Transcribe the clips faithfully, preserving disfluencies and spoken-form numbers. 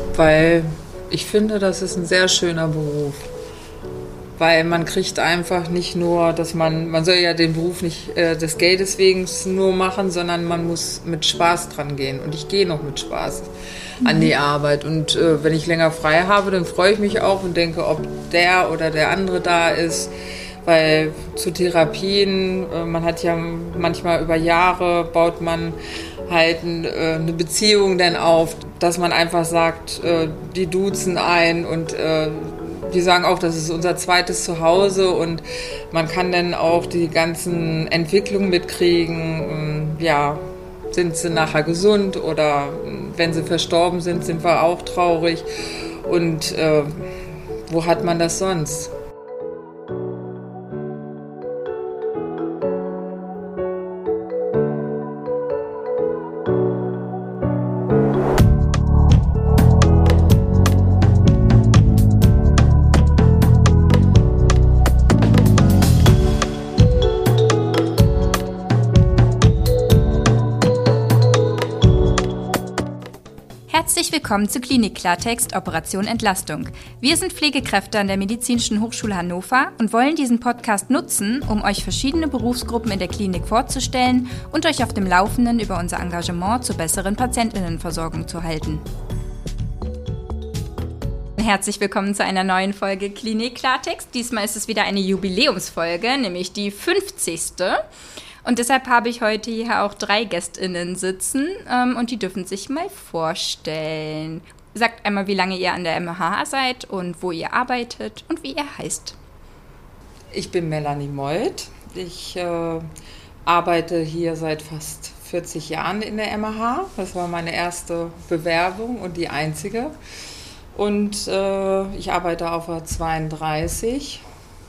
Weil ich finde, das ist ein sehr schöner Beruf. Weil man kriegt einfach nicht nur, dass man, man soll ja den Beruf nicht äh, des Geldes wegen nur machen, sondern man muss mit Spaß dran gehen. Und ich gehe noch mit Spaß mhm. an die Arbeit. Und äh, wenn ich länger frei habe, dann freue ich mich auch und denke, ob der oder der andere da ist. Weil zu Therapien, äh, man hat ja manchmal über Jahre, baut man halt äh, eine Beziehung dann auf, dass man einfach sagt, äh, die duzen ein und äh, die sagen auch, das ist unser zweites Zuhause und man kann dann auch die ganzen Entwicklungen mitkriegen. Ja, sind sie nachher gesund oder wenn sie verstorben sind, sind wir auch traurig. Und äh, wo hat man das sonst? Herzlich willkommen zu Klinik Klartext Operation Entlastung. Wir sind Pflegekräfte an der Medizinischen Hochschule Hannover und wollen diesen Podcast nutzen, um euch verschiedene Berufsgruppen in der Klinik vorzustellen und euch auf dem Laufenden über unser Engagement zur besseren Patientinnenversorgung zu halten. Herzlich willkommen zu einer neuen Folge Klinik Klartext. Diesmal ist es wieder eine Jubiläumsfolge, nämlich die fünfzigste. Und deshalb habe ich heute hier auch drei GästInnen sitzen ähm, und die dürfen sich mal vorstellen. Sagt einmal, wie lange ihr an der M H H seid und wo ihr arbeitet und wie ihr heißt. Ich bin Melanie Molt. Ich äh, arbeite hier seit fast vierzig Jahren in der M H H. Das war meine erste Bewerbung und die einzige. Und äh, ich arbeite auf der zweiunddreißig.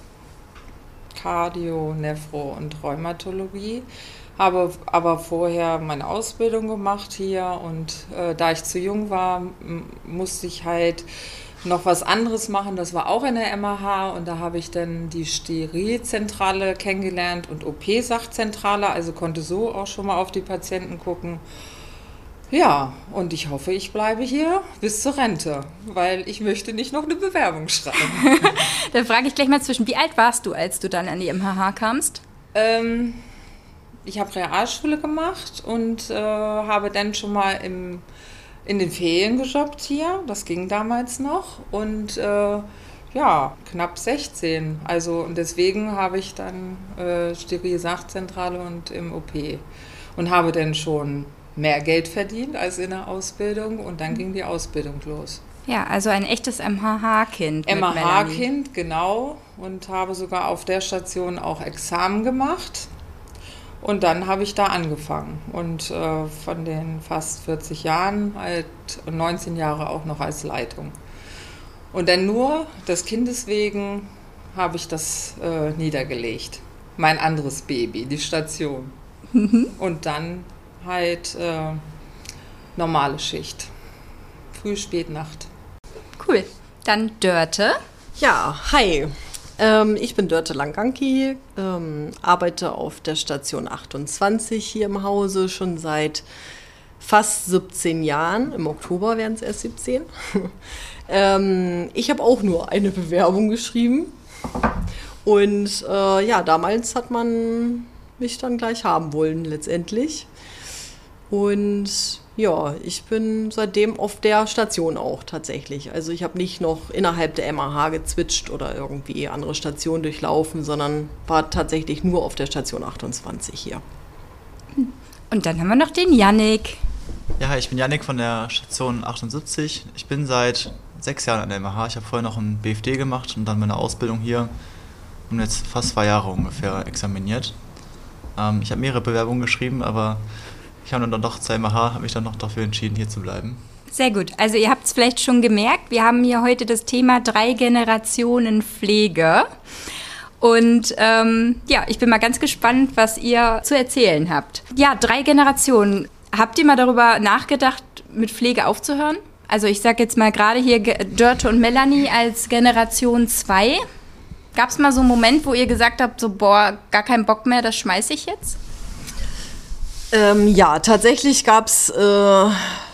Cardio, Nephro und Rheumatologie, habe aber vorher meine Ausbildung gemacht hier und äh, da ich zu jung war, m- musste ich halt noch was anderes machen, das war auch in der M H H und da habe ich dann die Sterilzentrale kennengelernt und O P-Sachzentrale, also konnte so auch schon mal auf die Patienten gucken. Ja, und ich hoffe, ich bleibe hier bis zur Rente, weil ich möchte nicht noch eine Bewerbung schreiben. Dann frage ich gleich mal zwischen, wie alt warst du, als du dann an die M H H kamst? Ähm, ich habe Realschule gemacht und äh, habe dann schon mal im, in den Ferien gejobbt hier, das ging damals noch und äh, ja, knapp sechzehn. Also und deswegen habe ich dann äh, Steril-Sachzentrale und im O P und habe dann schon mehr Geld verdient als in der Ausbildung und dann ging die Ausbildung los. Ja, also ein echtes M H H-Kind. M H H-Kind, genau. Und habe sogar auf der Station auch Examen gemacht. Und dann habe ich da angefangen. Und äh, von den fast vierzig Jahren halt neunzehn Jahre auch noch als Leitung. Und dann nur des Kindes wegen habe ich das äh, niedergelegt. Mein anderes Baby, die Station. Und dann halt äh, normale Schicht. Früh, Spät, Nacht. Cool. Dann Dörte. Ja, hi. Ähm, ich bin Dörte Langanki, ähm, arbeite auf der Station achtundzwanzig hier im Hause schon seit fast siebzehn Jahren. Im Oktober werden es erst siebzehn. ähm, ich habe auch nur eine Bewerbung geschrieben. Und äh, ja, damals hat man mich dann gleich haben wollen letztendlich. Und ja, ich bin seitdem auf der Station auch tatsächlich. Also ich habe nicht noch innerhalb der M H H gezwitscht oder irgendwie andere Stationen durchlaufen, sondern war tatsächlich nur auf der Station achtundzwanzig hier. Und dann haben wir noch den Jannik. Ja, hi, ich bin Jannik von der Station achtundsiebzig. Ich bin seit sechs Jahren an der M H H. Ich habe vorher noch ein B F D gemacht und dann meine Ausbildung hier und jetzt fast zwei Jahre ungefähr examiniert. Ähm, ich habe mehrere Bewerbungen geschrieben, aber ich habe dann doch zur M H H, habe mich dann noch dafür entschieden, hier zu bleiben. Sehr gut. Also ihr habt es vielleicht schon gemerkt, wir haben hier heute das Thema drei Generationen Pflege. Und ähm, ja, ich bin mal ganz gespannt, was ihr zu erzählen habt. Ja, drei Generationen. Habt ihr mal darüber nachgedacht, mit Pflege aufzuhören? Also ich sage jetzt mal gerade hier Dörte und Melanie als Generation zwei. Gab es mal so einen Moment, wo ihr gesagt habt, so boah, gar keinen Bock mehr, das schmeiße ich jetzt? Ähm, ja, tatsächlich gab es äh,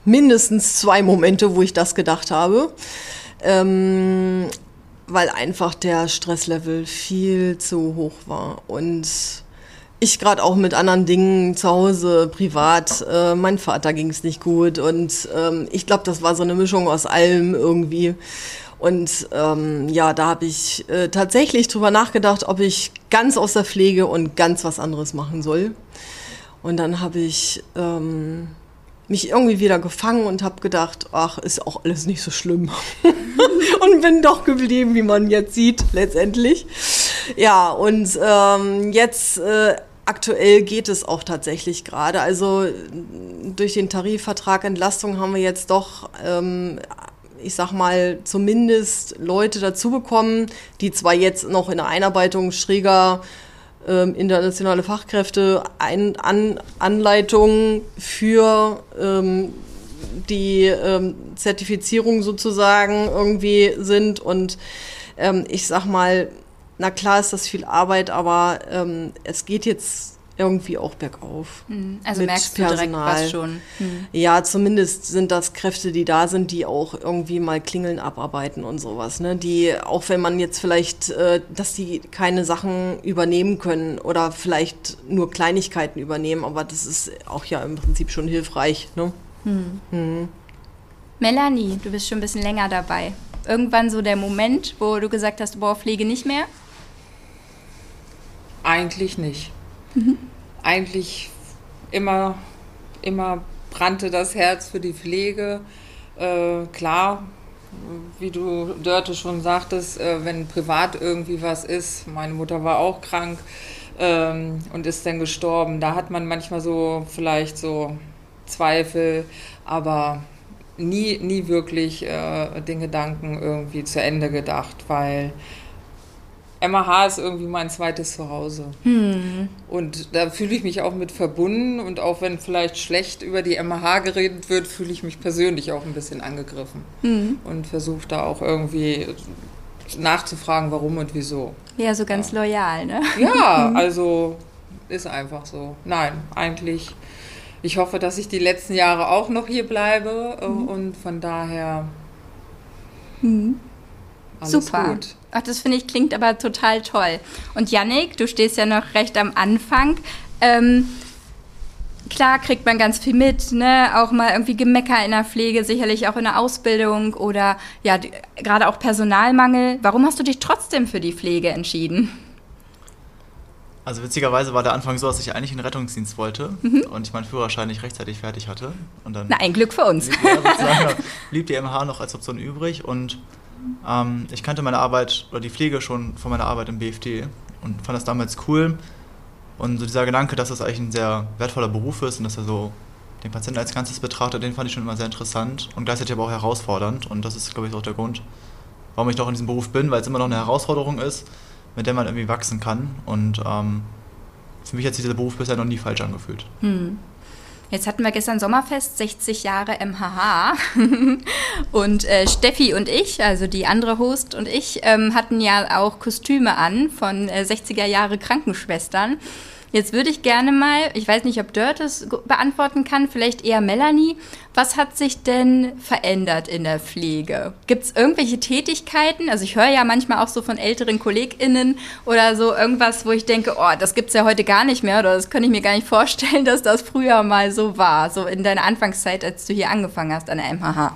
mindestens zwei Momente, wo ich das gedacht habe. Ähm, weil einfach der Stresslevel viel zu hoch war. Und ich gerade auch mit anderen Dingen zu Hause, privat, äh, mein Vater ging es nicht gut. Und ähm, ich glaube, das war so eine Mischung aus allem irgendwie. Und ähm, ja, da habe ich äh, tatsächlich drüber nachgedacht, ob ich ganz aus der Pflege und ganz was anderes machen soll. Und dann habe ich ähm, mich irgendwie wieder gefangen und habe gedacht, ach, ist auch alles nicht so schlimm. Und bin doch geblieben, wie man jetzt sieht, letztendlich. Ja, und ähm, jetzt äh, aktuell geht es auch tatsächlich gerade. Also durch den Tarifvertrag Entlastung haben wir jetzt doch... Ähm, ich sag mal, zumindest Leute dazu bekommen, die zwar jetzt noch in der Einarbeitung schräger ähm, internationale Fachkräfte, ein, an, Anleitungen für ähm, die ähm, Zertifizierung sozusagen irgendwie sind. Und ähm, ich sag mal, na klar ist das viel Arbeit, aber ähm, es geht jetzt irgendwie auch bergauf. Also mit merkst du Personal. direkt was schon. Hm. Ja, zumindest sind das Kräfte, die da sind, die auch irgendwie mal Klingeln abarbeiten und sowas. Ne? Die, auch wenn man jetzt vielleicht, äh, dass die keine Sachen übernehmen können oder vielleicht nur Kleinigkeiten übernehmen, aber das ist auch ja im Prinzip schon hilfreich. Ne? Hm. Hm. Melanie, du bist schon ein bisschen länger dabei. Irgendwann so der Moment, wo du gesagt hast, boah, Pflege nicht mehr? Eigentlich nicht. Mhm. Eigentlich immer, immer brannte das Herz für die Pflege. Äh, klar, wie du, Dörte, schon sagtest, äh, wenn privat irgendwie was ist, meine Mutter war auch krank ähm, und ist dann gestorben, da hat man manchmal so vielleicht so Zweifel, aber nie, nie wirklich äh, den Gedanken irgendwie zu Ende gedacht, weil M A H ist irgendwie mein zweites Zuhause. Hm. Und da fühle ich mich auch mit verbunden. Und auch wenn vielleicht schlecht über die M A H geredet wird, fühle ich mich persönlich auch ein bisschen angegriffen. Hm. Und versuche da auch irgendwie nachzufragen, warum und wieso. Ja, so ganz ja. loyal, ne? Ja, also ist einfach so. Nein, eigentlich, ich hoffe, dass ich die letzten Jahre auch noch hier bleibe. Hm. Und von daher hm. alles Super. gut. Ach, das finde ich klingt aber total toll. Und Jannik, du stehst ja noch recht am Anfang. Ähm, klar kriegt man ganz viel mit, ne? Auch mal irgendwie Gemecker in der Pflege, sicherlich auch in der Ausbildung oder ja, die, gerade auch Personalmangel. Warum hast du dich trotzdem für die Pflege entschieden? Also witzigerweise war der Anfang so, dass ich eigentlich in den Rettungsdienst wollte mhm. und ich meinen Führerschein nicht rechtzeitig fertig hatte. Und dann Na, ein Glück für uns. Blieb, ja, sozusagen, blieb die M A H noch als Option übrig und Ähm, ich kannte meine Arbeit oder die Pflege schon von meiner Arbeit im B F D und fand das damals cool. Und so dieser Gedanke, dass das eigentlich ein sehr wertvoller Beruf ist und dass er so den Patienten als Ganzes betrachtet, den fand ich schon immer sehr interessant und gleichzeitig aber auch herausfordernd. Und das ist, glaube ich, auch der Grund, warum ich noch in diesem Beruf bin, weil es immer noch eine Herausforderung ist, mit der man irgendwie wachsen kann. Und ähm, für mich hat sich dieser Beruf bisher noch nie falsch angefühlt. Hm. Jetzt hatten wir gestern Sommerfest, sechzig Jahre M H H und äh, Steffi und ich, also die andere Host und ich, ähm, hatten ja auch Kostüme an von äh, sechziger Jahre Krankenschwestern. Jetzt würde ich gerne mal, ich weiß nicht, ob Dörte es beantworten kann, vielleicht eher Melanie, was hat sich denn verändert in der Pflege? Gibt es irgendwelche Tätigkeiten? Also ich höre ja manchmal auch so von älteren KollegInnen oder so irgendwas, wo ich denke, oh, das gibt es ja heute gar nicht mehr oder das könnte ich mir gar nicht vorstellen, dass das früher mal so war, so in deiner Anfangszeit, als du hier angefangen hast an der M H H.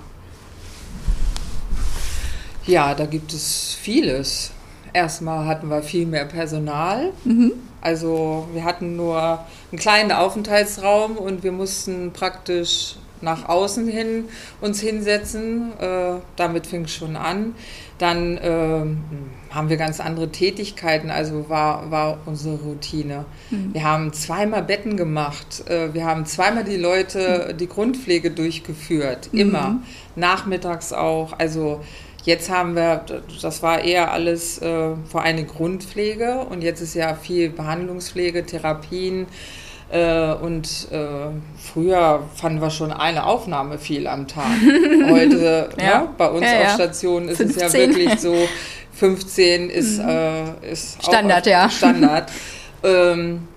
Ja, da gibt es vieles. Erstmal hatten wir viel mehr Personal. Mhm. Also wir hatten nur einen kleinen Aufenthaltsraum und wir mussten praktisch nach außen hin uns hinsetzen. Äh, damit fing es schon an. Dann äh, haben wir ganz andere Tätigkeiten, also war, war unsere Routine. Mhm. Wir haben zweimal Betten gemacht, äh, wir haben zweimal die Leute die Grundpflege durchgeführt, mhm. immer. Nachmittags auch, also jetzt haben wir, das war eher alles äh, vor allem Grundpflege und jetzt ist ja viel Behandlungspflege, Therapien äh, und äh, früher fanden wir schon eine Aufnahme viel am Tag. Heute ja. ne, bei uns ja, auf ja. Station ist fünfzehn. Es ja wirklich so, fünfzehn ist, mhm. äh, ist Standard, auch ja. Standard. ähm,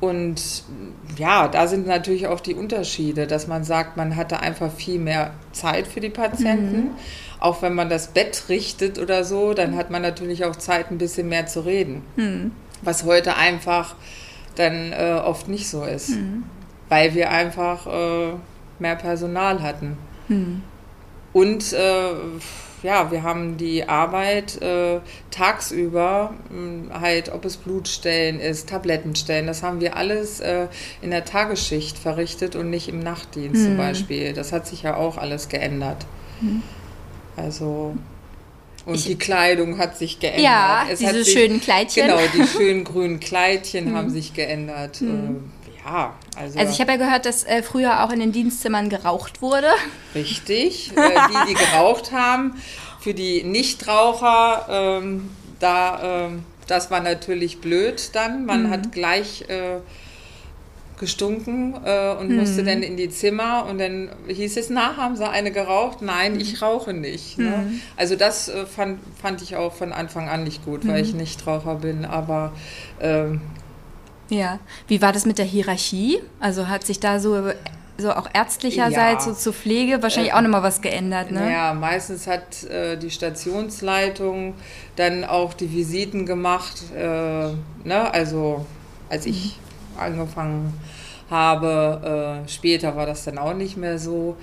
Und ja, da sind natürlich auch die Unterschiede, dass man sagt, man hatte einfach viel mehr Zeit für die Patienten. Mhm. Auch wenn man das Bett richtet oder so, dann hat man natürlich auch Zeit, ein bisschen mehr zu reden. Mhm. Was heute einfach dann äh, oft nicht so ist, mhm. weil wir einfach äh, mehr Personal hatten. Mhm. Und äh, ja, wir haben die Arbeit äh, tagsüber, mh, halt, ob es Blutstellen ist, Tablettenstellen, das haben wir alles äh, in der Tagesschicht verrichtet und nicht im Nachtdienst mhm. zum Beispiel. Das hat sich ja auch alles geändert. Mhm. Also, und ich, die Kleidung hat sich geändert. Ja, es diese hat sich, schönen Kleidchen. Genau, die schönen grünen Kleidchen mhm. haben sich geändert. Mhm. Äh, ja, also. Also ich habe ja gehört, dass äh, früher auch in den Dienstzimmern geraucht wurde. Richtig, äh, die, die geraucht haben. Für die Nichtraucher, ähm, da, ähm, das war natürlich blöd dann. Man mhm. hat gleich äh, gestunken äh, und mhm. musste dann in die Zimmer und dann hieß es, na, haben Sie eine geraucht? Nein, ich rauche nicht. Mhm. Ne? Also das äh, fand, fand ich auch von Anfang an nicht gut, mhm. weil ich Nichtraucher bin, aber ähm, ja, wie war das mit der Hierarchie? Also hat sich da so, so auch ärztlicherseits ja. so zur Pflege wahrscheinlich äh, auch nochmal was geändert, ne? Ja, meistens hat äh, die Stationsleitung dann auch die Visiten gemacht, äh, ne? Also als mhm. ich angefangen habe, äh, später war das dann auch nicht mehr so,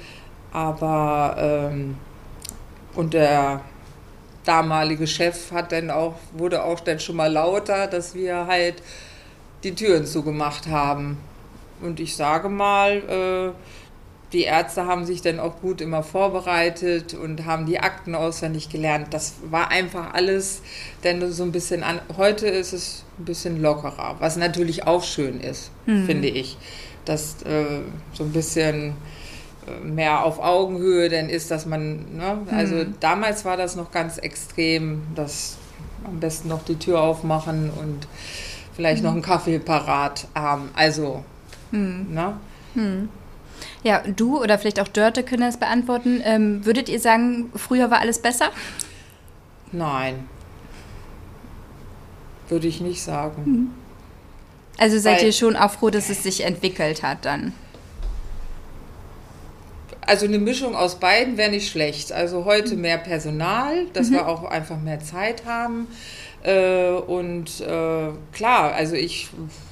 aber ähm, und der damalige Chef hat dann auch, wurde auch dann schon mal lauter, dass wir halt die Türen zugemacht haben. Und ich sage mal, äh, die Ärzte haben sich dann auch gut immer vorbereitet und haben die Akten auswendig gelernt. Das war einfach alles dann so ein bisschen an. Heute ist es ein bisschen lockerer, was natürlich auch schön ist, mhm. finde ich. Dass äh, so ein bisschen mehr auf Augenhöhe dann ist, dass man, ne? Also mhm. damals war das noch ganz extrem, dass am besten noch die Tür aufmachen und vielleicht mhm. noch einen Kaffee parat haben. Also, mhm. ne? Mhm. Ja, du oder vielleicht auch Dörte können das beantworten. Ähm, würdet ihr sagen, früher war alles besser? Nein. Würde ich nicht sagen. Mhm. Also seid Weil, ihr schon auch froh, dass es sich entwickelt hat dann? Also eine Mischung aus beiden wäre nicht schlecht. Also heute mehr Personal, dass mhm. wir auch einfach mehr Zeit haben. Äh, und äh, klar, also ich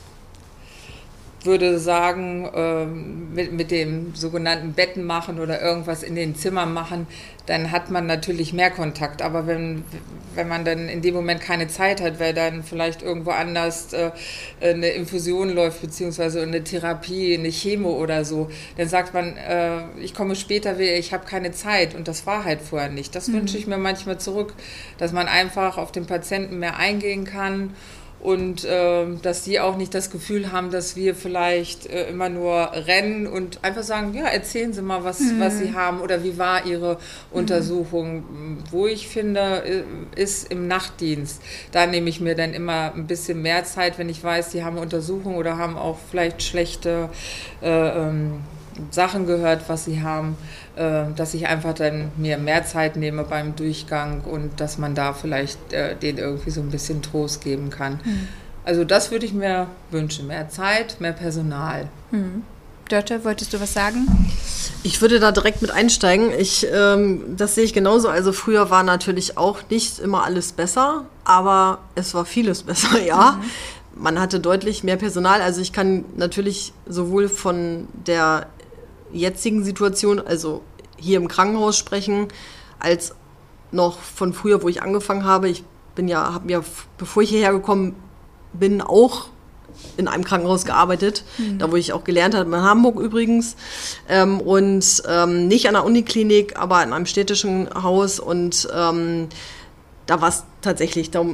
würde sagen, äh, mit, mit dem sogenannten Betten machen oder irgendwas in den Zimmern machen, dann hat man natürlich mehr Kontakt. Aber wenn, wenn man dann in dem Moment keine Zeit hat, weil dann vielleicht irgendwo anders äh, eine Infusion läuft, beziehungsweise eine Therapie, eine Chemo oder so, dann sagt man, äh, ich komme später wieder, ich habe keine Zeit. Und das war halt vorher nicht. Das mhm. wünsche ich mir manchmal zurück, dass man einfach auf den Patienten mehr eingehen kann. Und äh, dass sie auch nicht das Gefühl haben, dass wir vielleicht äh, immer nur rennen und einfach sagen, ja, erzählen Sie mal, was, mhm. was Sie haben oder wie war Ihre Untersuchung. Mhm. Wo ich finde, ist im Nachtdienst. Da nehme ich mir dann immer ein bisschen mehr Zeit, wenn ich weiß, die haben Untersuchungen oder haben auch vielleicht schlechte äh, ähm, Sachen gehört, was sie haben, äh, dass ich einfach dann mir mehr Zeit nehme beim Durchgang und dass man da vielleicht äh, denen irgendwie so ein bisschen Trost geben kann. Mhm. Also das würde ich mir wünschen, mehr Zeit, mehr Personal. Mhm. Dörte, wolltest du was sagen? Ich würde da direkt mit einsteigen. Ich, ähm, das sehe ich genauso. Also früher war natürlich auch nicht immer alles besser, aber es war vieles besser, ja. Mhm. Man hatte deutlich mehr Personal. Also ich kann natürlich sowohl von der jetzigen Situation, also hier im Krankenhaus sprechen, als noch von früher, wo ich angefangen habe. Ich bin ja, habe ja, bevor ich hierher gekommen bin, auch in einem Krankenhaus gearbeitet, mhm. da wo ich auch gelernt habe, in Hamburg übrigens, ähm, und ähm, nicht an der Uniklinik, aber in einem städtischen Haus und ähm, da war es tatsächlich, da,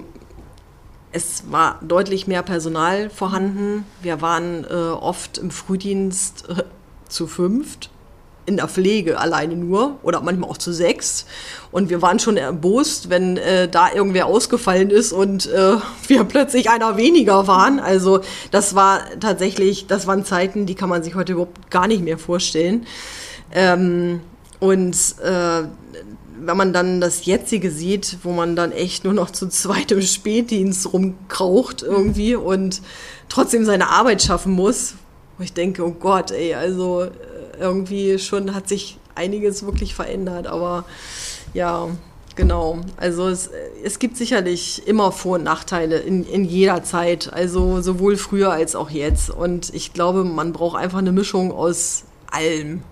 es war deutlich mehr Personal vorhanden. Wir waren äh, oft im Frühdienst äh, zu fünft, in der Pflege alleine nur oder manchmal auch zu sechs. Und wir waren schon erbost, wenn äh, da irgendwer ausgefallen ist und äh, wir plötzlich einer weniger waren. Also das war tatsächlich, das waren Zeiten, die kann man sich heute überhaupt gar nicht mehr vorstellen. Ähm, Und äh, wenn man dann das Jetzige sieht, wo man dann echt nur noch zu zweit im Spätdienst rumkraucht irgendwie und trotzdem seine Arbeit schaffen muss, wo ich denke, oh Gott, ey, also irgendwie schon hat sich einiges wirklich verändert, aber ja, genau. Also es, es gibt sicherlich immer Vor- und Nachteile in, in jeder Zeit, also sowohl früher als auch jetzt. Und ich glaube, man braucht einfach eine Mischung aus allem.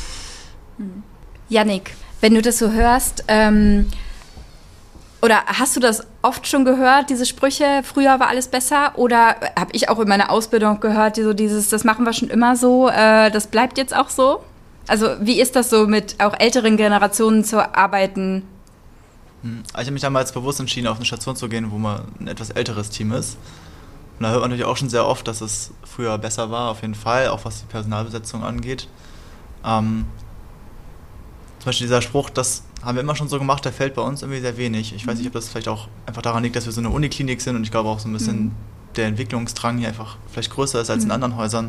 Jannik, wenn du das so hörst, ähm, oder hast du das oft schon gehört, diese Sprüche, früher war alles besser? Oder habe ich auch in meiner Ausbildung gehört, so dieses, das machen wir schon immer so, äh, das bleibt jetzt auch so? Also wie ist das so, mit auch älteren Generationen zu arbeiten? Ich habe mich damals bewusst entschieden, auf eine Station zu gehen, wo man ein etwas älteres Team ist. Und da hört man natürlich auch schon sehr oft, dass es früher besser war, auf jeden Fall, auch was die Personalbesetzung angeht. Ähm, Zum Beispiel dieser Spruch, das haben wir immer schon so gemacht, der fällt bei uns irgendwie sehr wenig. Ich weiß nicht, ob das vielleicht auch einfach daran liegt, dass wir so eine Uniklinik sind und ich glaube auch so ein bisschen mhm. der Entwicklungsdrang hier einfach vielleicht größer ist als mhm. in anderen Häusern.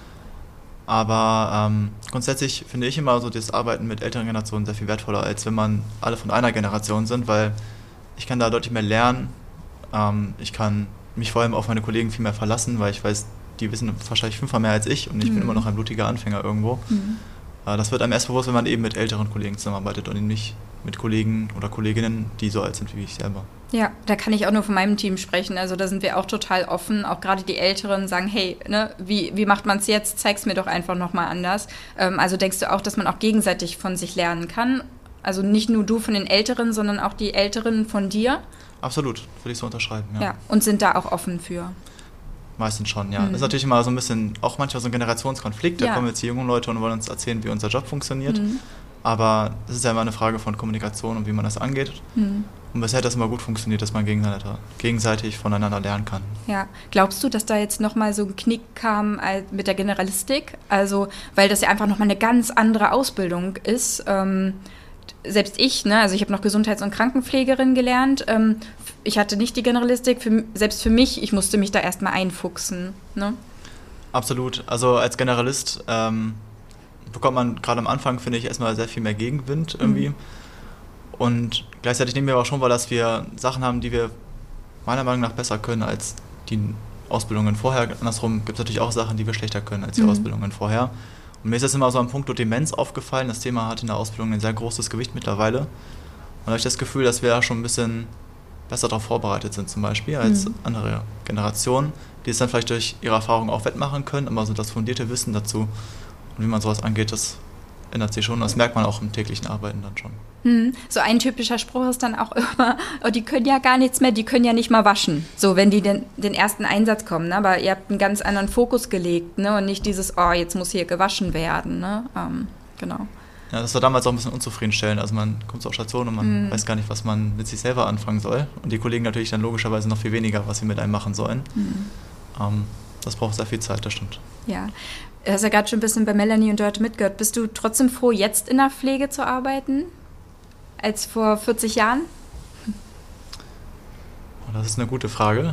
Aber ähm, grundsätzlich finde ich immer so das Arbeiten mit älteren Generationen sehr viel wertvoller, als wenn man alle von einer Generation sind, weil ich kann da deutlich mehr lernen. Ähm, ich kann mich vor allem auf meine Kollegen viel mehr verlassen, weil ich weiß, die wissen wahrscheinlich fünfmal mehr als ich und ich mhm. bin immer noch ein blutiger Anfänger irgendwo. Mhm. Das wird einem erst bewusst, wenn man eben mit älteren Kollegen zusammenarbeitet und eben nicht mit Kollegen oder Kolleginnen, die so alt sind wie ich selber. Ja, da kann ich auch nur von meinem Team sprechen. Also da sind wir auch total offen. Auch gerade die Älteren sagen, hey, ne, wie, wie macht man es jetzt? Zeig's mir doch einfach nochmal anders. Ähm, also denkst du auch, dass man auch gegenseitig von sich lernen kann? Also nicht nur du von den Älteren, sondern auch die Älteren von dir? Absolut, würde ich so unterschreiben, ja. Ja, und sind da auch offen für? Meistens schon, ja. Mhm. Das ist natürlich immer so ein bisschen, auch manchmal so ein Generationskonflikt. Da ja. kommen jetzt die jungen Leute und wollen uns erzählen, wie unser Job funktioniert. Mhm. Aber es ist ja immer eine Frage von Kommunikation und wie man das angeht. Mhm. Und bisher hat das immer gut funktioniert, dass man gegenseitig voneinander lernen kann. Ja, glaubst du, dass da jetzt nochmal so ein Knick kam mit der Generalistik? Also, weil das ja einfach nochmal eine ganz andere Ausbildung ist. Ähm, selbst ich, ne, also ich habe noch Gesundheits- und Krankenpflegerin gelernt. Ähm, ich hatte nicht die Generalistik, für, selbst für mich, ich musste mich da erstmal einfuchsen. Ne? Absolut. Also als Generalist ähm, bekommt man gerade am Anfang, finde ich, erstmal sehr viel mehr Gegenwind irgendwie. Mhm. Und gleichzeitig nehmen wir aber auch schon wahr, dass wir Sachen haben, die wir meiner Meinung nach besser können als die Ausbildungen vorher. Andersrum gibt es natürlich auch Sachen, die wir schlechter können als die mhm. Ausbildungen vorher. Und mir ist das immer so am Punkt Demenz aufgefallen. Das Thema hat in der Ausbildung ein sehr großes Gewicht mittlerweile. Und da habe ich das Gefühl, dass wir da schon ein bisschen besser darauf vorbereitet sind zum Beispiel als mhm. andere Generationen, die es dann vielleicht durch ihre Erfahrung auch wettmachen können, aber so das fundierte Wissen dazu und wie man sowas angeht, das ändert sich schon. Das merkt man auch im täglichen Arbeiten dann schon. Mhm. So ein typischer Spruch ist dann auch immer, oh, die können ja gar nichts mehr, die können ja nicht mal waschen. So, wenn die den, den ersten Einsatz kommen, ne? Aber ihr habt einen ganz anderen Fokus gelegt, ne? Und nicht dieses, oh, jetzt muss hier gewaschen werden, ne? Ähm, genau. Ja, das war damals auch ein bisschen unzufriedenstellend. Also man kommt so auf Station und man mm. weiß gar nicht, was man mit sich selber anfangen soll. Und die Kollegen natürlich dann logischerweise noch viel weniger, was sie mit einem machen sollen. Mm. Ähm, das braucht sehr viel Zeit, das stimmt. Ja, du hast ja gerade schon ein bisschen bei Melanie und Dörte mitgehört. Bist du trotzdem froh, jetzt in der Pflege zu arbeiten, als vor vierzig Jahren? Oh, das ist eine gute Frage.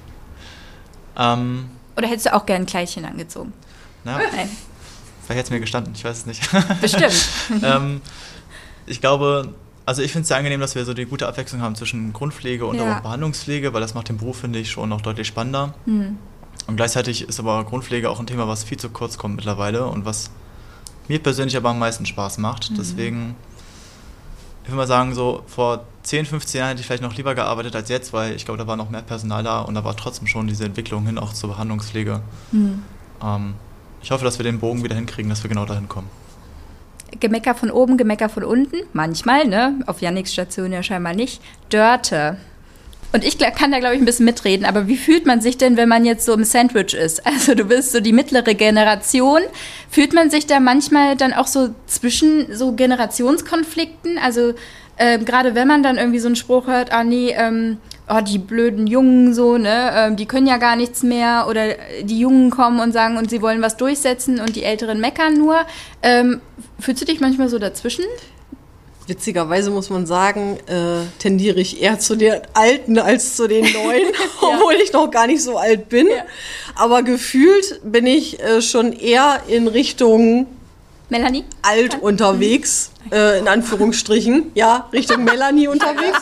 ähm, Oder hättest du auch gern ein Kleidchen angezogen? Na, Nein. Vielleicht hätte es mir gestanden, ich weiß es nicht. Bestimmt. ähm, ich glaube, also ich finde es sehr angenehm, dass wir so die gute Abwechslung haben zwischen Grundpflege und ja. auch Behandlungspflege, weil das macht den Beruf, finde ich, schon noch deutlich spannender. Mhm. Und gleichzeitig ist aber Grundpflege auch ein Thema, was viel zu kurz kommt mittlerweile und was mir persönlich aber am meisten Spaß macht. Mhm. Deswegen, ich würde mal sagen, so vor zehn, fünfzehn Jahren hätte ich vielleicht noch lieber gearbeitet als jetzt, weil ich glaube, da war noch mehr Personal da und da war trotzdem schon diese Entwicklung hin auch zur Behandlungspflege. Mhm. Ähm, Ich hoffe, dass wir den Bogen wieder hinkriegen, dass wir genau dahin kommen. Gemecker von oben, Gemecker von unten. Manchmal, ne? Auf Janniks Station ja scheinbar nicht. Dörte. Und ich kann da, glaube ich, ein bisschen mitreden. Aber wie fühlt man sich denn, wenn man jetzt so im Sandwich ist? Also du bist so die mittlere Generation. Fühlt man sich da manchmal dann auch so zwischen so Generationskonflikten? Also ähm, gerade wenn man dann irgendwie so einen Spruch hört, ah nee, ähm, oh, die blöden Jungen so, ne, ähm, die können ja gar nichts mehr, oder die Jungen kommen und sagen, und sie wollen was durchsetzen und die Älteren meckern nur. Ähm, fühlst du dich manchmal so dazwischen? Witzigerweise muss man sagen, äh, tendiere ich eher zu den Alten als zu den Neuen, obwohl ich noch gar nicht so alt bin. Ja. Aber gefühlt bin ich äh, schon eher in Richtung Melanie? alt Kann? unterwegs, äh, in Anführungsstrichen. Ja, Richtung Melanie unterwegs.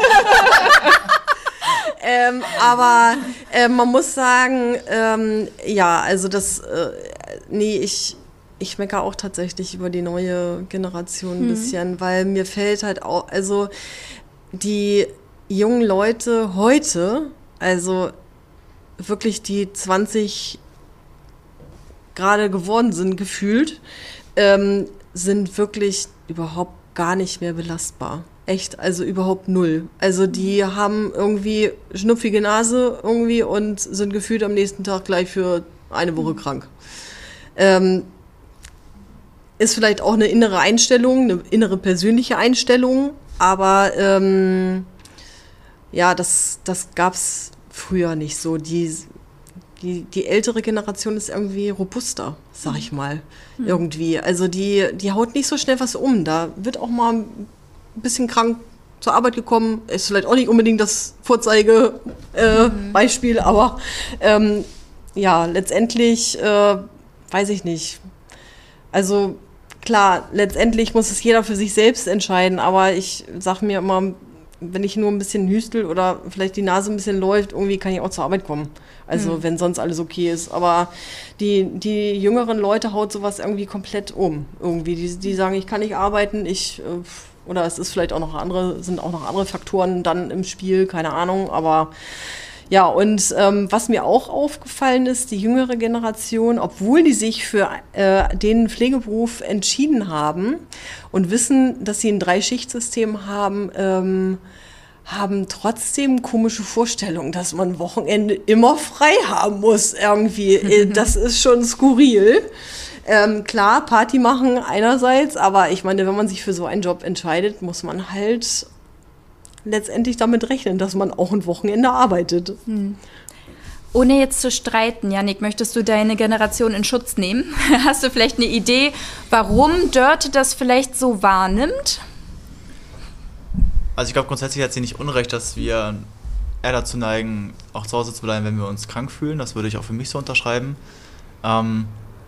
ähm, aber äh, man muss sagen, ähm, ja, also das, äh, nee, ich, ich meckere auch tatsächlich über die neue Generation ein mhm. bisschen, weil mir fällt halt auch, also die jungen Leute heute, also wirklich die zwanzig gerade geworden sind, gefühlt, ähm, sind wirklich überhaupt gar nicht mehr belastbar. Echt, also überhaupt null. Also die haben irgendwie schnupfige Nase irgendwie und sind gefühlt am nächsten Tag gleich für eine Woche krank. Ähm, ist vielleicht auch eine innere Einstellung, eine innere persönliche Einstellung, aber ähm, ja, das, das gab es früher nicht so. Die, die, die ältere Generation ist irgendwie robuster, sag ich mal, mhm. irgendwie. Also die, die haut nicht so schnell was um. Da wird auch mal ein bisschen krank zur Arbeit gekommen. Ist vielleicht auch nicht unbedingt das Vorzeigebeispiel, äh, mhm. aber ähm, ja, letztendlich äh, weiß ich nicht. Also klar, letztendlich muss es jeder für sich selbst entscheiden, aber ich sag mir immer, wenn ich nur ein bisschen hüstel oder vielleicht die Nase ein bisschen läuft, irgendwie kann ich auch zur Arbeit kommen. Also mhm. wenn sonst alles okay ist. Aber die, die jüngeren Leute haut sowas irgendwie komplett um. Irgendwie, die, die sagen, ich kann nicht arbeiten, ich äh, oder es ist vielleicht auch noch andere, sind auch noch andere Faktoren dann im Spiel, keine Ahnung, aber ja, und ähm, was mir auch aufgefallen ist, die jüngere Generation, obwohl die sich für äh, den Pflegeberuf entschieden haben und wissen, dass sie ein Drei-Schicht-System haben, ähm, haben trotzdem komische Vorstellungen, dass man Wochenende immer frei haben muss irgendwie. Das ist schon skurril. Ähm, klar, Party machen einerseits, aber ich meine, wenn man sich für so einen Job entscheidet, muss man halt letztendlich damit rechnen, dass man auch ein Wochenende arbeitet. Hm. Ohne jetzt zu streiten, Jannik, möchtest du deine Generation in Schutz nehmen? Hast du vielleicht eine Idee, warum Dörte das vielleicht so wahrnimmt? Also ich glaube, grundsätzlich hat sie nicht unrecht, dass wir eher dazu neigen, auch zu Hause zu bleiben, wenn wir uns krank fühlen. Das würde ich auch für mich so unterschreiben. Ähm,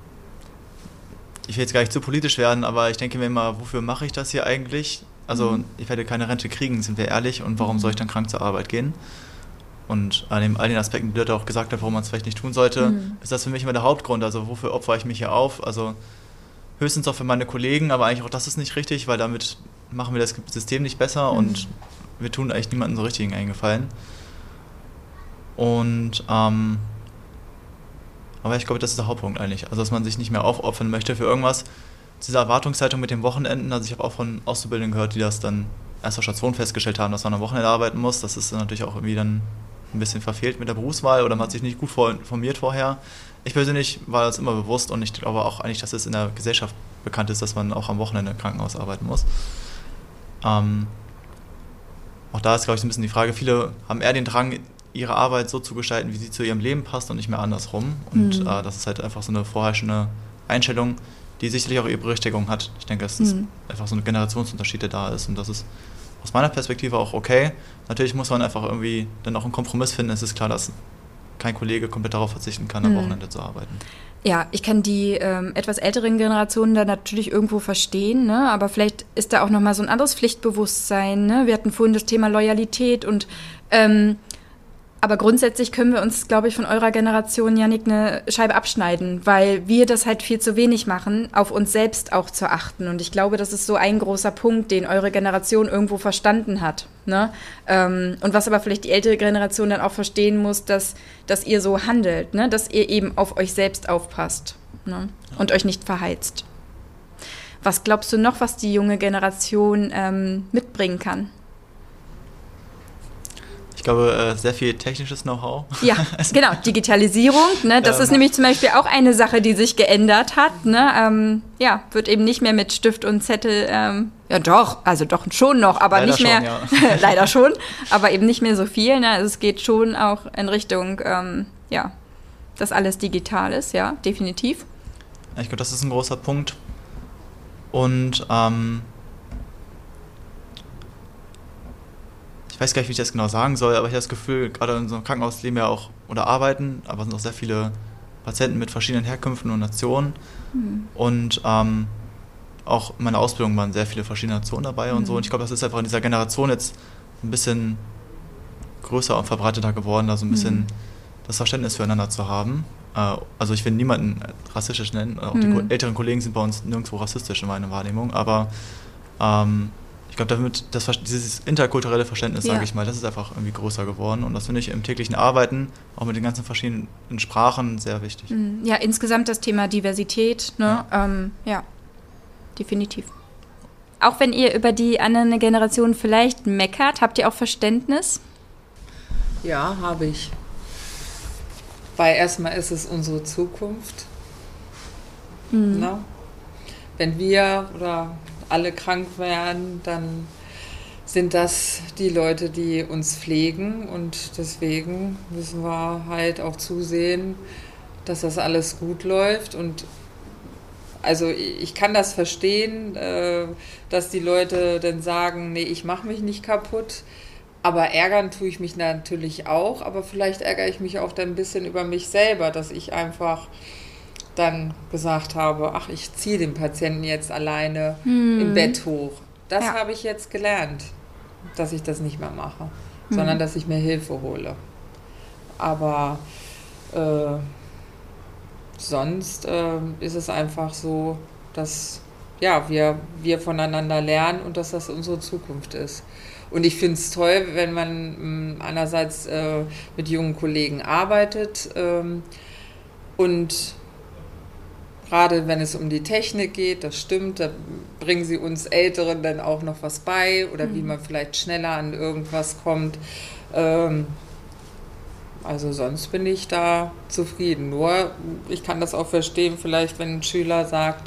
ich will jetzt gar nicht zu politisch werden, aber ich denke mir immer, wofür mache ich das hier eigentlich? Also mhm. ich werde keine Rente kriegen, sind wir ehrlich, und warum soll ich dann krank zur Arbeit gehen? Und an dem, all den Aspekten, die Dörte auch gesagt hat, warum man es vielleicht nicht tun sollte, mhm. ist das für mich immer der Hauptgrund. Also wofür opfere ich mich hier auf? Also höchstens auch für meine Kollegen, aber eigentlich auch das ist nicht richtig, weil damit machen wir das System nicht besser mhm. und wir tun eigentlich niemandem so richtig einen Gefallen. Und ähm, aber ich glaube, das ist der Hauptpunkt eigentlich. Also dass man sich nicht mehr aufopfern möchte für irgendwas. Diese Erwartungshaltung mit den Wochenenden, also ich habe auch von Auszubildenden gehört, die das dann erst auf Station festgestellt haben, dass man am Wochenende arbeiten muss. Das ist dann natürlich auch irgendwie dann ein bisschen verfehlt mit der Berufswahl oder man hat sich nicht gut informiert vorher. Ich persönlich war das immer bewusst und ich glaube auch eigentlich, dass es in der Gesellschaft bekannt ist, dass man auch am Wochenende im Krankenhaus arbeiten muss. Ähm, auch da ist, glaube ich, so ein bisschen die Frage, viele haben eher den Drang, ihre Arbeit so zu gestalten, wie sie zu ihrem Leben passt und nicht mehr andersrum. Und mhm. äh, das ist halt einfach so eine vorherrschende Einstellung, die sicherlich auch ihre Berechtigung hat. Ich denke, dass es mhm. einfach so ein Generationsunterschied, der da ist und das ist aus meiner Perspektive auch okay. Natürlich muss man einfach irgendwie dann auch einen Kompromiss finden. Es ist klar, dass kein Kollege komplett darauf verzichten kann, am mhm. Wochenende zu arbeiten. Ja, ich kann die ähm, etwas älteren Generationen da natürlich irgendwo verstehen, ne? Aber vielleicht ist da auch nochmal so ein anderes Pflichtbewusstsein. Ne? Wir hatten vorhin das Thema Loyalität und ähm, aber grundsätzlich können wir uns, glaube ich, von eurer Generation, Jannik, eine Scheibe abschneiden, weil wir das halt viel zu wenig machen, auf uns selbst auch zu achten. Und ich glaube, das ist so ein großer Punkt, den eure Generation irgendwo verstanden hat. Ne? Ähm, und was aber vielleicht die ältere Generation dann auch verstehen muss, dass, dass ihr so handelt, ne? Dass ihr eben auf euch selbst aufpasst, ne? Und euch nicht verheizt. Was glaubst du noch, was die junge Generation ähm, mitbringen kann? Ich glaube, sehr viel technisches Know-how. Ja, genau, Digitalisierung, ne, das ähm. ist nämlich zum Beispiel auch eine Sache, die sich geändert hat. Ne, ähm, ja, wird eben nicht mehr mit Stift und Zettel, ähm, ja doch, also doch schon noch, aber leider nicht mehr, schon, ja. leider schon, aber eben nicht mehr so viel. Ne, also es geht schon auch in Richtung, ähm, ja, dass alles digital ist, ja, definitiv. Ich glaube, das ist ein großer Punkt. Und ähm, ich weiß gar nicht, wie ich das genau sagen soll, aber ich habe das Gefühl, gerade in so einem Krankenhaus leben wir auch oder arbeiten, aber es sind auch sehr viele Patienten mit verschiedenen Herkünften und Nationen. Mhm. Und ähm, auch in meiner Ausbildung waren sehr viele verschiedene Nationen dabei mhm. und so. Und ich glaube, das ist einfach in dieser Generation jetzt ein bisschen größer und verbreiteter geworden, da so ein bisschen mhm. das Verständnis füreinander zu haben. Also ich will niemanden rassistisch nennen, auch mhm. die älteren Kollegen sind bei uns nirgendwo rassistisch in meiner Wahrnehmung, aber ähm, ich glaube, damit das, dieses interkulturelle Verständnis, ja. sage ich mal, das ist einfach irgendwie größer geworden und das finde ich im täglichen Arbeiten, auch mit den ganzen verschiedenen Sprachen, sehr wichtig. Ja, insgesamt das Thema Diversität, ne? Ja, ähm, ja definitiv. Auch wenn ihr über die andere Generation vielleicht meckert, habt ihr auch Verständnis? Ja, habe ich. Weil erstmal ist es unsere Zukunft. Mhm. Ne? Wenn wir oder alle krank werden, dann sind das die Leute, die uns pflegen und deswegen müssen wir halt auch zusehen, dass das alles gut läuft und also ich kann das verstehen, dass die Leute dann sagen, nee, ich mache mich nicht kaputt, aber ärgern tue ich mich natürlich auch, aber vielleicht ärgere ich mich auch dann ein bisschen über mich selber, dass ich einfach dann gesagt habe, ach, ich ziehe den Patienten jetzt alleine hm. im Bett hoch. Das ja. habe ich jetzt gelernt, dass ich das nicht mehr mache, hm. sondern dass ich mir Hilfe hole. Aber äh, sonst äh, ist es einfach so, dass ja, wir, wir voneinander lernen und dass das unsere Zukunft ist. Und ich finde es toll, wenn man mh, einerseits äh, mit jungen Kollegen arbeitet ähm, und gerade wenn es um die Technik geht, das stimmt, da bringen sie uns Älteren dann auch noch was bei oder mhm. wie man vielleicht schneller an irgendwas kommt. Ähm, also sonst bin ich da zufrieden. Nur, ich kann das auch verstehen, vielleicht wenn ein Schüler sagt,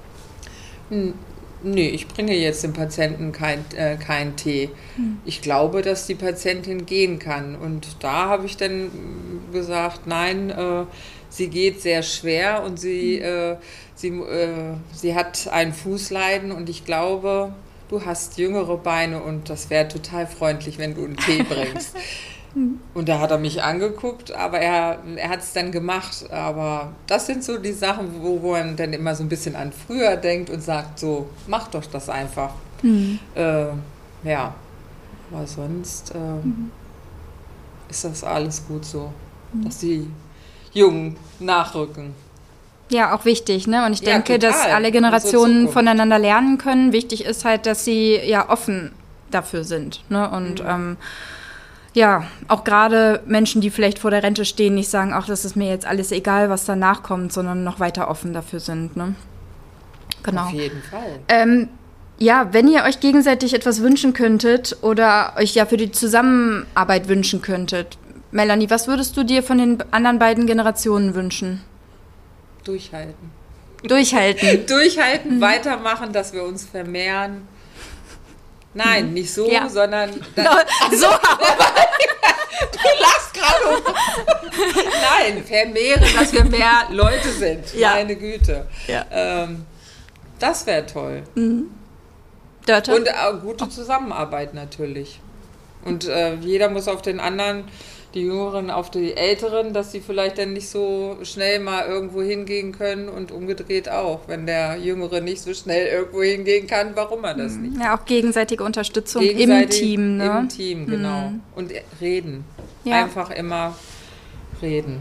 nee, ich bringe jetzt dem Patienten kein, äh, keinen Tee. Mhm. Ich glaube, dass die Patientin gehen kann. Und da habe ich dann gesagt, nein, äh, sie geht sehr schwer und sie, mhm. äh, sie, äh, sie hat ein Fußleiden und ich glaube, du hast jüngere Beine und das wäre total freundlich, wenn du einen Tee bringst. mhm. Und da hat er mich angeguckt, aber er, er hat es dann gemacht. Aber das sind so die Sachen, wo, wo man dann immer so ein bisschen an früher denkt und sagt, so, mach doch das einfach. Mhm. Äh, ja, aber sonst äh, mhm. ist das alles gut so, mhm. dass die Jungen nachrücken. Ja, auch wichtig, ne? Und ich ja, denke, total. Dass alle Generationen voneinander lernen können. Wichtig ist halt, dass sie ja offen dafür sind, ne? Und mhm. ähm, ja, auch gerade Menschen, die vielleicht vor der Rente stehen, nicht sagen, ach, das ist mir jetzt alles egal, was danach kommt, sondern noch weiter offen dafür sind, ne? Genau. Auf jeden Fall. Ähm, ja, wenn ihr euch gegenseitig etwas wünschen könntet oder euch ja für die Zusammenarbeit wünschen könntet, Melanie, was würdest du dir von den anderen beiden Generationen wünschen? Durchhalten. Durchhalten. Durchhalten, mhm. weitermachen, dass wir uns vermehren. Nein, mhm. nicht so, ja. sondern... Das, so! Du lachst gerade um. Nein, vermehren, dass wir mehr Leute sind. Ja. Meine Güte. Ja. Ähm, das wäre toll. Mhm. Dörte? Und äh, gute Zusammenarbeit natürlich. Und äh, jeder muss auf den anderen... die Jüngeren auf die Älteren, dass sie vielleicht dann nicht so schnell mal irgendwo hingehen können und umgedreht auch. Wenn der Jüngere nicht so schnell irgendwo hingehen kann, warum er das nicht? Ja, auch gegenseitige Unterstützung Gegenseitig im Team, ne? Im Team, genau. Mhm. Und reden. Ja. Einfach immer reden.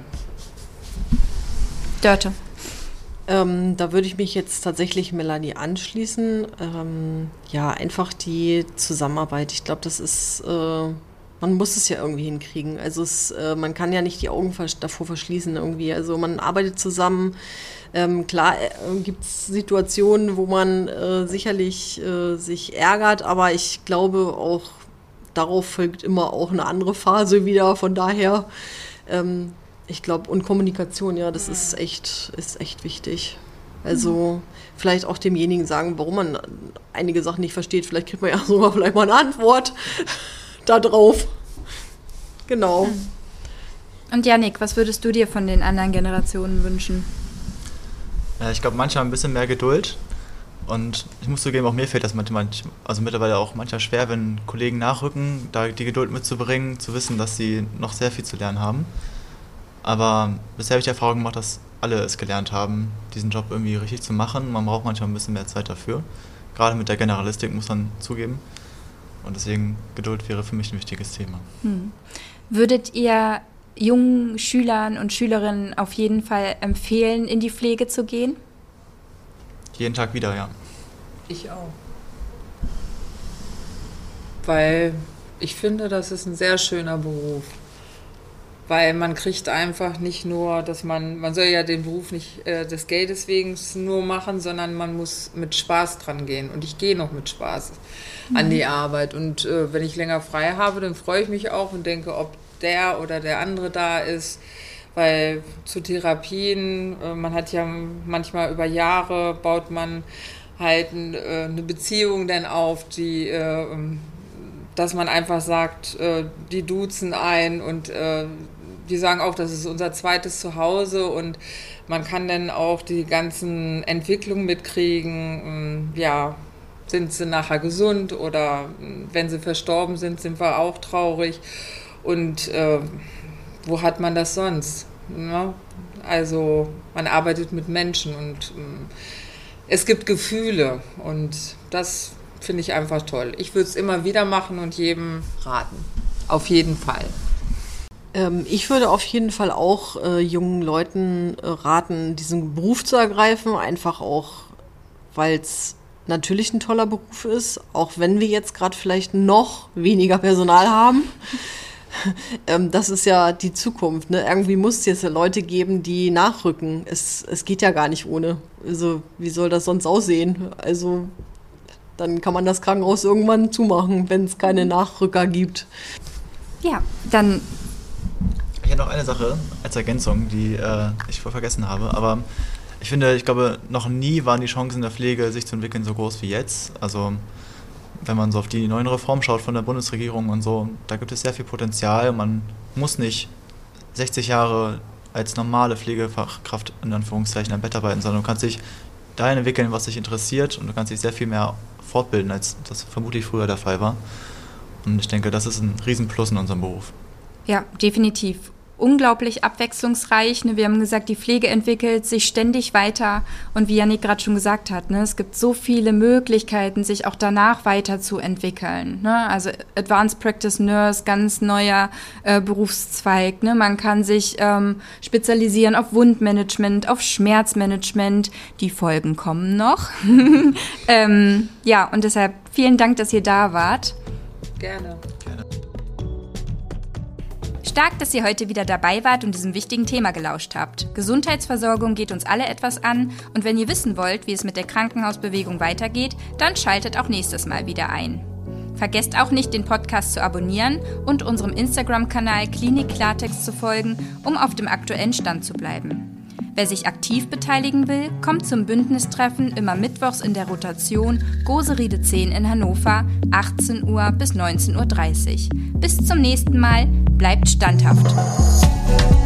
Dörte. Ähm, da würde ich mich jetzt tatsächlich Melanie anschließen. Ähm, ja, einfach die Zusammenarbeit. Ich glaube, das ist... Äh, Man muss es ja irgendwie hinkriegen. Also es, äh, man kann ja nicht die Augen vers- davor verschließen irgendwie. Also man arbeitet zusammen. Ähm, klar äh, gibt es Situationen, wo man äh, sicherlich äh, sich ärgert, aber ich glaube auch, darauf folgt immer auch eine andere Phase wieder. Von daher, ähm, ich glaube, und Kommunikation, ja, das ist echt, ist echt wichtig. Also mhm. vielleicht auch demjenigen sagen, warum man einige Sachen nicht versteht. Vielleicht kriegt man ja sogar vielleicht mal eine Antwort da drauf. Genau. Und Yannick, was würdest du dir von den anderen Generationen wünschen? Ja, ich glaube, manche haben ein bisschen mehr Geduld. Und ich muss zugeben, auch mir fehlt das manchmal, also mittlerweile auch manchmal schwer, wenn Kollegen nachrücken, da die Geduld mitzubringen, zu wissen, dass sie noch sehr viel zu lernen haben. Aber bisher habe ich die Erfahrung gemacht, dass alle es gelernt haben, diesen Job irgendwie richtig zu machen. Man braucht manchmal ein bisschen mehr Zeit dafür. Gerade mit der Generalistik muss man zugeben. Und deswegen Geduld wäre für mich ein wichtiges Thema. Hm. Würdet ihr jungen Schülern und Schülerinnen auf jeden Fall empfehlen, in die Pflege zu gehen? Jeden Tag wieder, ja. Ich auch. Weil ich finde, das ist ein sehr schöner Beruf. Weil man kriegt einfach nicht nur, dass man, man soll ja den Beruf nicht äh, des Geldes wegen nur machen, sondern man muss mit Spaß dran gehen. Und ich gehe noch mit Spaß mhm. an die Arbeit. Und äh, wenn ich länger frei habe, dann freue ich mich auch und denke, ob der oder der andere da ist. Weil zu Therapien, äh, man hat ja manchmal über Jahre, baut man halt ein, äh, eine Beziehung dann auf, die... Äh, dass man einfach sagt, äh, die duzen ein und äh, die sagen auch, das ist unser zweites Zuhause und man kann dann auch die ganzen Entwicklungen mitkriegen. Ähm, ja, sind sie nachher gesund oder wenn sie verstorben sind, sind wir auch traurig. Und äh, wo hat man das sonst? Ne? Also man arbeitet mit Menschen und äh, es gibt Gefühle und das finde ich einfach toll. Ich würde es immer wieder machen und jedem raten. Auf jeden Fall. Ähm, ich würde auf jeden Fall auch äh, jungen Leuten äh, raten, diesen Beruf zu ergreifen. Einfach auch, weil es natürlich ein toller Beruf ist. Auch wenn wir jetzt gerade vielleicht noch weniger Personal haben. ähm, das ist ja die Zukunft. Ne? Irgendwie muss es jetzt Leute geben, die nachrücken. Es, es geht ja gar nicht ohne. Also wie soll das sonst aussehen? Also dann kann man das Krankenhaus irgendwann zumachen, wenn es keine Nachrücker gibt. Ja, dann... Ich hätte noch eine Sache als Ergänzung, die äh, ich voll vergessen habe. Aber ich finde, ich glaube, noch nie waren die Chancen der Pflege, sich zu entwickeln, so groß wie jetzt. Also wenn man so auf die neuen Reformen schaut von der Bundesregierung und so, da gibt es sehr viel Potenzial. Man muss nicht sechzig Jahre als normale Pflegefachkraft in Anführungszeichen am Bett arbeiten, sondern du kannst dich dahin entwickeln, was dich interessiert und du kannst dich sehr viel mehr fortbilden, als das vermutlich früher der Fall war. Und ich denke, das ist ein Riesenplus in unserem Beruf. Ja, definitiv. Unglaublich abwechslungsreich. Wir haben gesagt, die Pflege entwickelt sich ständig weiter. Und wie Jannik gerade schon gesagt hat, ne, es gibt so viele Möglichkeiten, sich auch danach weiterzuentwickeln. Ne? Also Advanced Practice Nurse, ganz neuer äh, Berufszweig. Ne? Man kann sich ähm, spezialisieren auf Wundmanagement, auf Schmerzmanagement. Die Folgen kommen noch. ähm, ja, und deshalb vielen Dank, dass ihr da wart. Gerne. Gerne. Stark, dass ihr heute wieder dabei wart und diesem wichtigen Thema gelauscht habt. Gesundheitsversorgung geht uns alle etwas an und wenn ihr wissen wollt, wie es mit der Krankenhausbewegung weitergeht, dann schaltet auch nächstes Mal wieder ein. Vergesst auch nicht, den Podcast zu abonnieren und unserem Instagram-Kanal Klinik Klartext zu folgen, um auf dem aktuellen Stand zu bleiben. Wer sich aktiv beteiligen will, kommt zum Bündnistreffen immer mittwochs in der Rotation Goseriede zehn in Hannover, achtzehn Uhr bis neunzehn Uhr dreißig. Bis zum nächsten Mal, bleibt standhaft.